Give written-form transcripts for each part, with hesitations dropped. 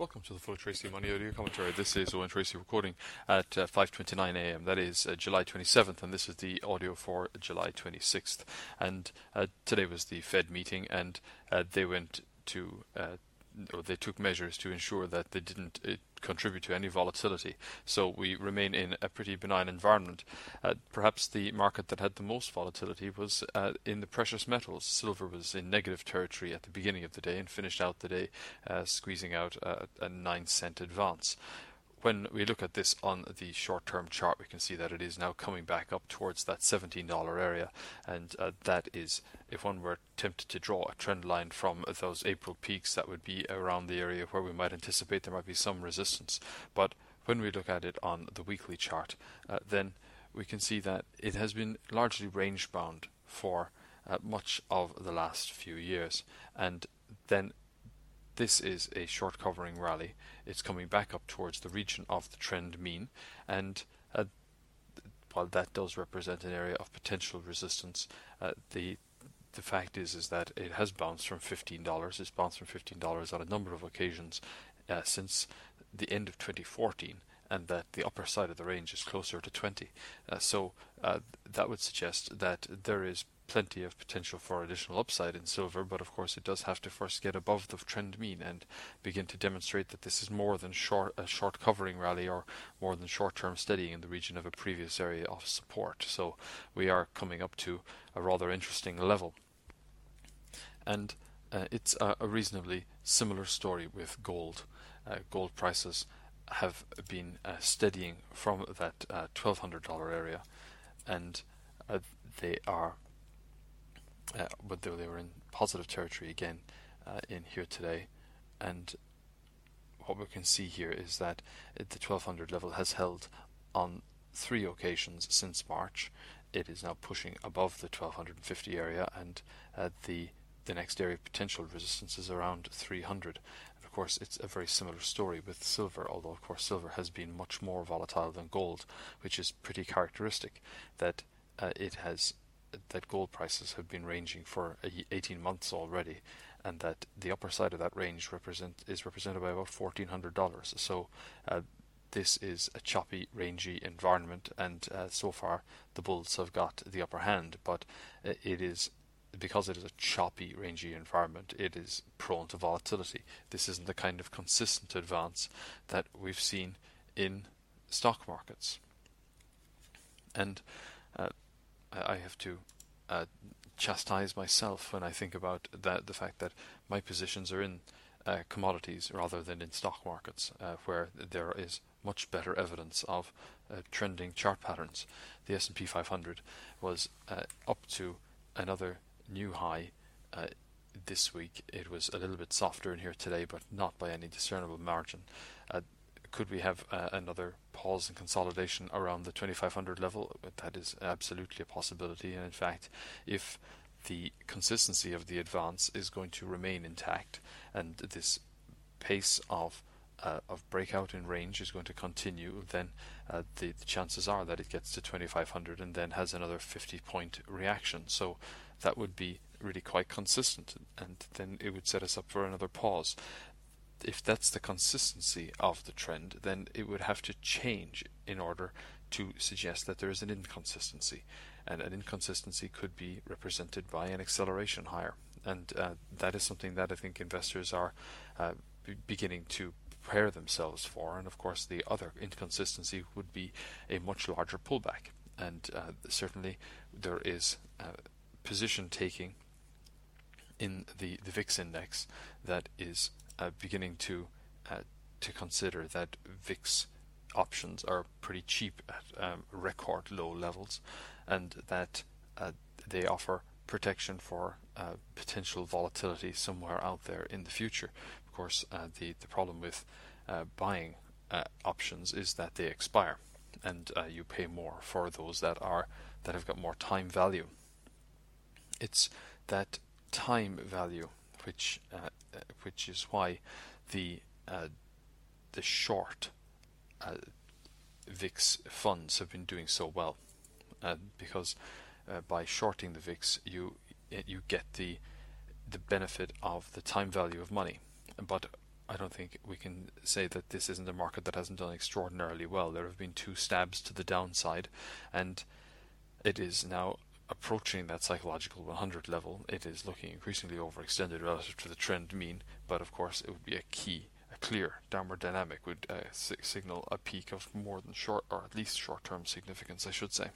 Welcome to the Full Tracy Money Audio Commentary. This is Owen Tracy recording at 5:29 a.m. That is July 27th, and this is the audio for July 26th. And today was the Fed meeting, and they went to or they took measures to ensure that they didn't contribute to any volatility. So we remain in a pretty benign environment. Perhaps the market that had the most volatility was in the precious metals. Silver was in negative territory at the beginning of the day and finished out the day squeezing out a 9-cent advance. When we look at this on the short-term chart, we can see that it is now coming back up towards that $17 area, and that is, if one were tempted to draw a trend line from those April peaks, that would be around the area where we might anticipate there might be some resistance. But when we look at it on the weekly chart, then we can see that it has been largely range-bound for much of the last few years, and then this is a short covering rally. It's coming back up towards the region of the trend mean, and while that does represent an area of potential resistance, the fact is that it has bounced from $15. It's bounced from $15 on a number of occasions since the end of 2014, and that the upper side of the range is closer to 20. So that would suggest that there is plenty of potential for additional upside in silver, but of course it does have to first get above the trend mean and begin to demonstrate that this is more than a short covering rally or more than short-term steadying in the region of a previous area of support. So we are coming up to a rather interesting level. And it's a reasonably similar story with gold. Gold prices have been steadying from that $1,200 area, and they are but they were in positive territory again in here today. And what we can see here is that the 1200 level has held on 3 occasions since March. It is now pushing above the 1250 area, and the next area of potential resistance is around 300. And of course it's a very similar story with silver, although of course silver has been much more volatile than gold, which is pretty characteristic that that gold prices have been ranging for 18 months already, and that the upper side of that range is represented by about $1,400. So this is a choppy, rangy environment, and so far the bulls have got the upper hand, but it is because it is a choppy, rangy environment, it is prone to volatility. This isn't the kind of consistent advance that we've seen in stock markets. And I have to chastise myself when I think about the fact that my positions are in commodities rather than in stock markets, where there is much better evidence of trending chart patterns. The S&P 500 was up to another new high this week. It was a little bit softer in here today, but not by any discernible margin. Could we have another pause and consolidation around the 2500 level? That is absolutely a possibility, and in fact, if the consistency of the advance is going to remain intact and this pace of breakout in range is going to continue, then the chances are that it gets to 2500 and then has another 50-point reaction. So that would be really quite consistent, and then it would set us up for another pause. If that's the consistency of the trend, then it would have to change in order to suggest that there is an inconsistency, and an inconsistency could be represented by an acceleration higher, and that is something that I think investors are beginning to prepare themselves for. And of course the other inconsistency would be a much larger pullback, and certainly there is position taking in the VIX index that is beginning to consider that VIX options are pretty cheap at record low levels, and that they offer protection for potential volatility somewhere out there in the future. Of course, the problem with buying options is that they expire, and you pay more for those that have got more time value. It's that time value which is why the short VIX funds have been doing so well, because by shorting the VIX you get the benefit of the time value of money. But I don't think we can say that this isn't a market that hasn't done extraordinarily well. There have been two stabs to the downside, and it is now approaching that psychological 100 level. It is looking increasingly overextended relative to the trend mean, but of course it would be a clear downward dynamic would signal a peak of more than short, or at least short-term significance, I should say.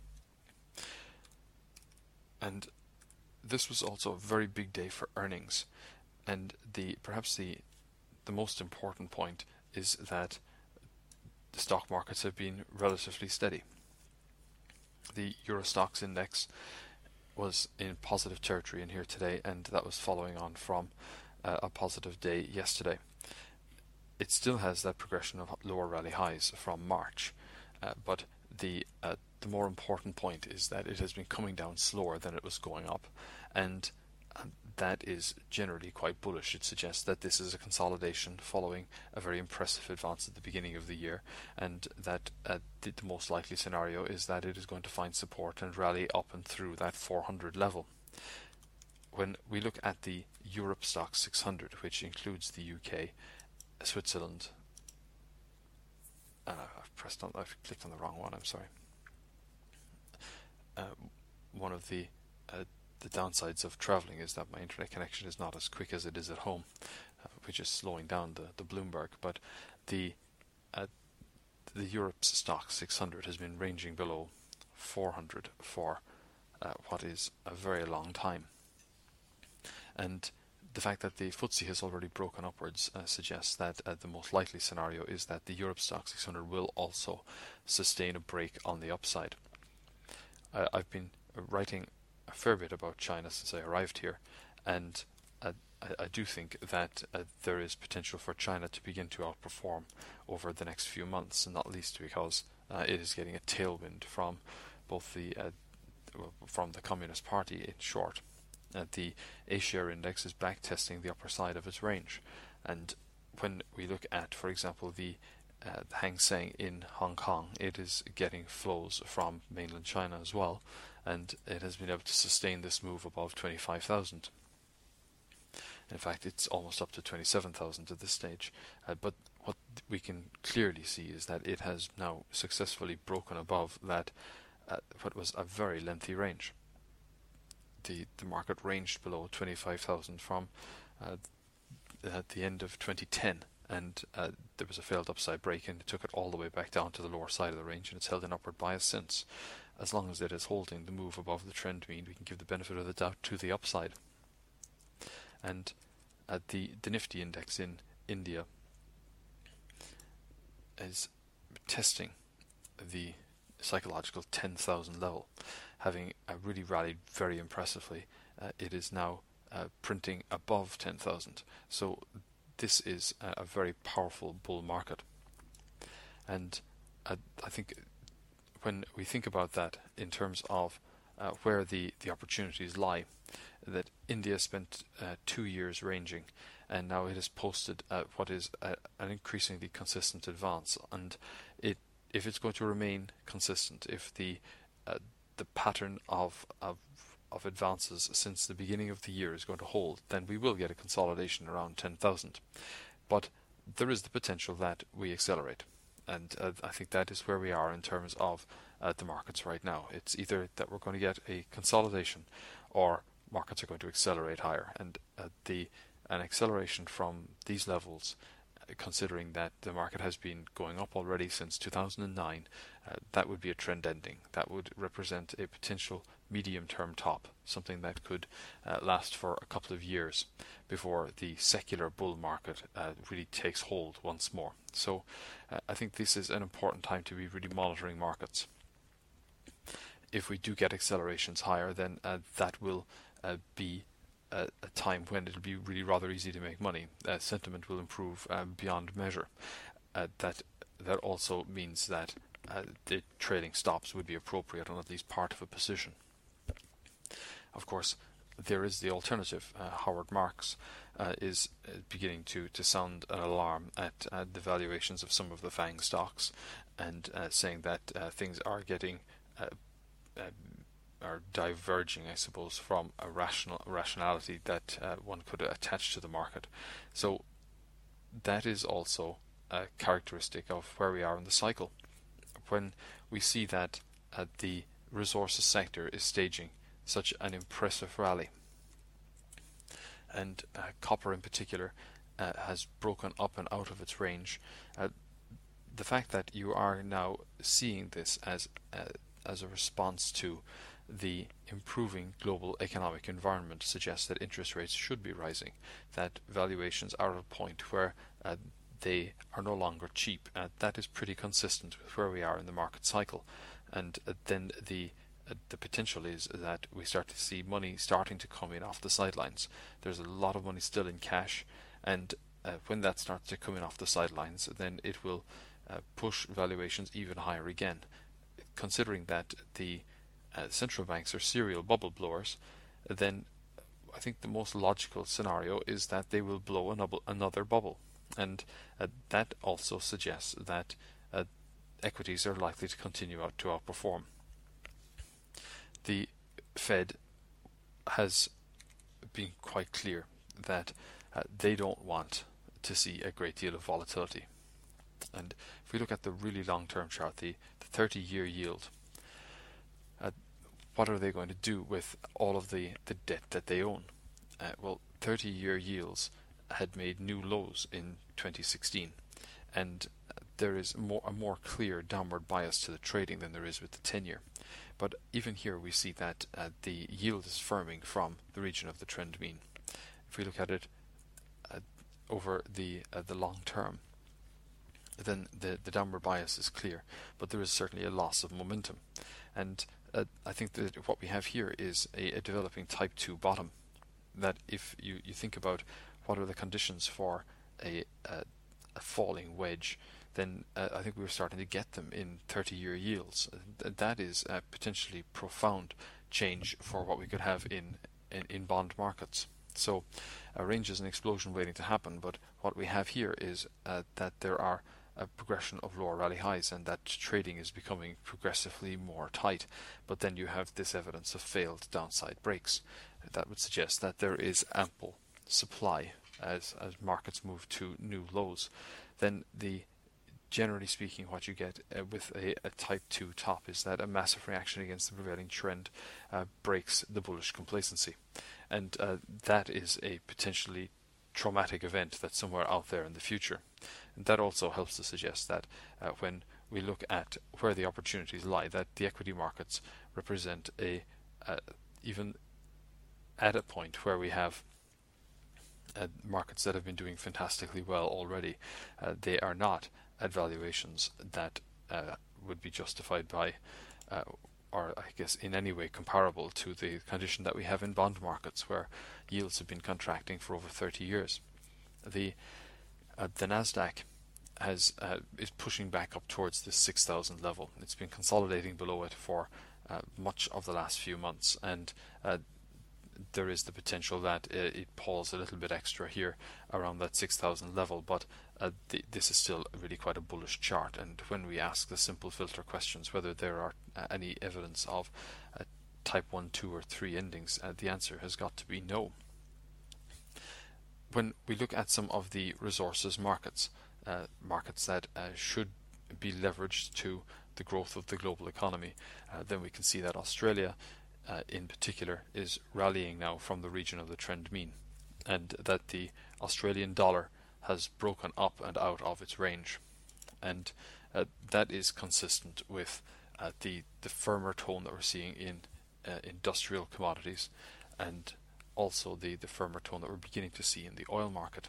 And this was also a very big day for earnings, and perhaps the most important point is that the stock markets have been relatively steady. The Euro Stoxx index was in positive territory in here today, and that was following on from a positive day yesterday. It still has that progression of lower rally highs from March, but the more important point is that it has been coming down slower than it was going up, and that is generally quite bullish. It suggests that this is a consolidation following a very impressive advance at the beginning of the year, and that the most likely scenario is that it is going to find support and rally up and through that 400 level. When we look at the Europe Stoxx 600, which includes the UK, Switzerland, I've clicked on the wrong one, I'm sorry. One of the downsides of traveling is that my internet connection is not as quick as it is at home, which is slowing down the Bloomberg. But the Europe's Stoxx 600 has been ranging below 400 for what is a very long time, and the fact that the FTSE has already broken upwards suggests that the most likely scenario is that the Europe Stoxx 600 will also sustain a break on the upside. I've been writing a fair bit about China since I arrived here, and I do think that there is potential for China to begin to outperform over the next few months, and not least because it is getting a tailwind from both from the Communist Party in short. The A-share index is backtesting the upper side of its range, and when we look at, for example, the Hang Seng in Hong Kong, it is getting flows from mainland China as well, and it has been able to sustain this move above 25,000. In fact, it's almost up to 27,000 at this stage, but what we can clearly see is that it has now successfully broken above that what was a very lengthy range. The market ranged below 25,000 from at the end of 2010, and there was a failed upside break, and it took it all the way back down to the lower side of the range, and it's held an upward bias since. As long as it is holding the move above the trend mean, we can give the benefit of the doubt to the upside. And the Nifty index in India is testing the psychological 10,000 level, having really rallied very impressively. It is now printing above 10,000. So this is a very powerful bull market, and I think when we think about that in terms of where the opportunities lie, that India spent 2 years ranging, and now it has posted what is an increasingly consistent advance, and if it's going to remain consistent, if the pattern of advances since the beginning of the year is going to hold, then we will get a consolidation around 10,000. But there is the potential that we accelerate, and I think that is where we are in terms of the markets right now. It's either that we're going to get a consolidation, or markets are going to accelerate higher, and an acceleration from these levels, considering that the market has been going up already since 2009, that would be a trend ending. That would represent a potential medium-term top, something that could last for a couple of years before the secular bull market really takes hold once more. So I think this is an important time to be really monitoring markets. If we do get accelerations higher, then that will be a time when it'll be really rather easy to make money. Sentiment will improve beyond measure. That also means that the trailing stops would be appropriate on at least part of a position. Of course, there is the alternative. Howard Marks is beginning to sound an alarm at the valuations of some of the FANG stocks, and saying that things are getting are diverging, I suppose, from a rationality that one could attach to the market. So that is also a characteristic of where we are in the cycle. When we see that the resources sector is staging such an impressive rally, and copper in particular has broken up and out of its range, the fact that you are now seeing this as a response to the improving global economic environment suggests that interest rates should be rising, that valuations are at a point where they are no longer cheap. That is pretty consistent with where we are in the market cycle. And then the potential is that we start to see money starting to come in off the sidelines. There's a lot of money still in cash, and when that starts to come in off the sidelines, then it will push valuations even higher again. Considering that the central banks are serial bubble blowers, then I think the most logical scenario is that they will blow another bubble. And that also suggests that equities are likely to continue to outperform. The Fed has been quite clear that they don't want to see a great deal of volatility. And if we look at the really long-term chart, the 30-year yield, what are they going to do with all of the debt that they own? Well, 30-year yields had made new lows in 2016, and there is a more clear downward bias to the trading than there is with the 10-year. But even here we see that the yield is firming from the region of the trend mean. If we look at it over the long term, then the downward bias is clear, but there is certainly a loss of momentum. And I think that what we have here is a developing type 2 bottom, that if you think about what are the conditions for a falling wedge, then I think we're starting to get them in 30-year yields. That is a potentially profound change for what we could have in bond markets. So a range is an explosion waiting to happen, but what we have here is that there are a progression of lower rally highs, and that trading is becoming progressively more tight. But then you have this evidence of failed downside breaks. That would suggest that there is ample supply as markets move to new lows. Then generally speaking, what you get with a type 2 top is that a massive reaction against the prevailing trend breaks the bullish complacency, and that is a potentially traumatic event that's somewhere out there in the future. And that also helps to suggest that when we look at where the opportunities lie, that the equity markets represent even at a point where we have markets that have been doing fantastically well already, they are not at valuations that would be justified by or I guess in any way comparable to the condition that we have in bond markets, where yields have been contracting for over 30 years. The Nasdaq is pushing back up towards the 6,000 level. It's been consolidating below it for much of the last few months, and there is the potential that it pulls a little bit extra here around that 6,000 level, but this is still really quite a bullish chart. And when we ask the simple filter questions whether there are any evidence of type 1, 2 or 3 endings, the answer has got to be no. When we look at some of the resources markets, markets that should be leveraged to the growth of the global economy, then we can see that Australia in particular is rallying now from the region of the trend mean, and that the Australian dollar has broken up and out of its range, and that is consistent with the firmer tone that we're seeing in industrial commodities, and also the firmer tone that we're beginning to see in the oil market.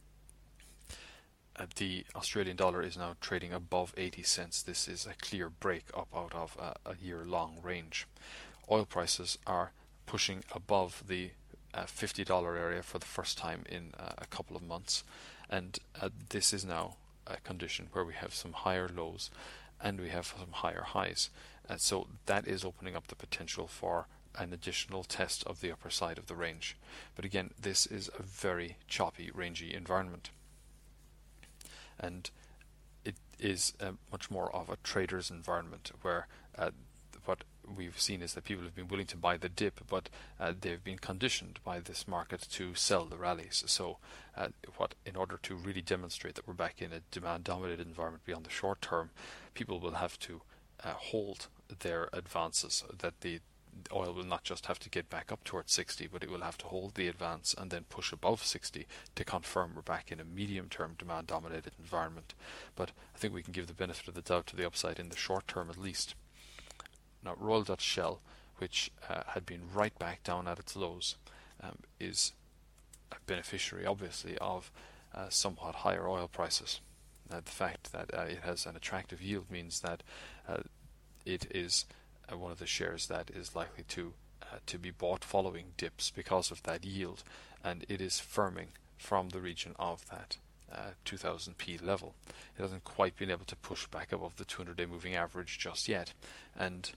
The Australian dollar is now trading above 80 cents. This is a clear break up out of a year-long range. Oil prices are pushing above the $50 area for the first time in a couple of months, and this is now a condition where we have some higher lows and we have some higher highs, and so that is opening up the potential for an additional test of the upper side of the range. But again, this is a very choppy, rangy environment, and it is much more of a trader's environment, where what we've seen is that people have been willing to buy the dip, but they've been conditioned by this market to sell the rallies. So, in order to really demonstrate that we're back in a demand-dominated environment beyond the short term, people will have to hold their advances. That the oil will not just have to get back up towards 60, but it will have to hold the advance and then push above 60 to confirm we're back in a medium-term demand-dominated environment. But I think we can give the benefit of the doubt to the upside in the short term at least. Now, Royal Dutch Shell, which had been right back down at its lows, is a beneficiary, obviously, of somewhat higher oil prices. The fact that it has an attractive yield means that it is one of the shares that is likely to be bought following dips because of that yield, and it is firming from the region of that 2000p level. It hasn't quite been able to push back above the 200-day moving average just yet, and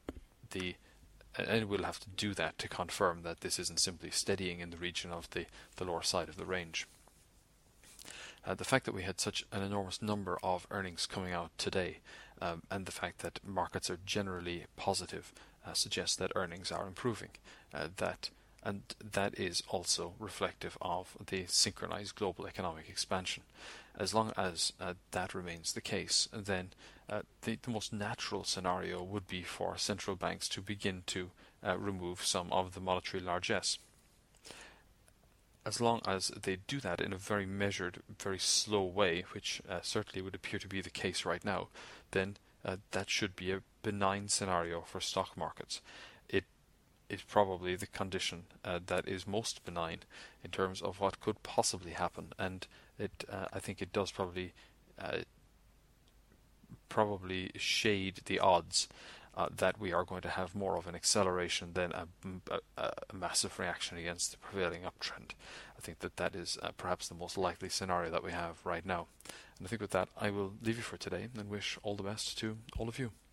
it will have to do that to confirm that this isn't simply steadying in the region of the lower side of the range. The fact that we had such an enormous number of earnings coming out today, and the fact that markets are generally positive, suggests that earnings are improving. That is also reflective of the synchronized global economic expansion. As long as that remains the case, then the most natural scenario would be for central banks to begin to remove some of the monetary largesse. As long as they do that in a very measured, very slow way, which certainly would appear to be the case right now, then that should be a benign scenario for stock markets. It is probably the condition that is most benign in terms of what could possibly happen, and I think it does probably shade the odds that we are going to have more of an acceleration than a massive reaction against the prevailing uptrend. I think that is perhaps the most likely scenario that we have right now. And I think with that, I will leave you for today and wish all the best to all of you.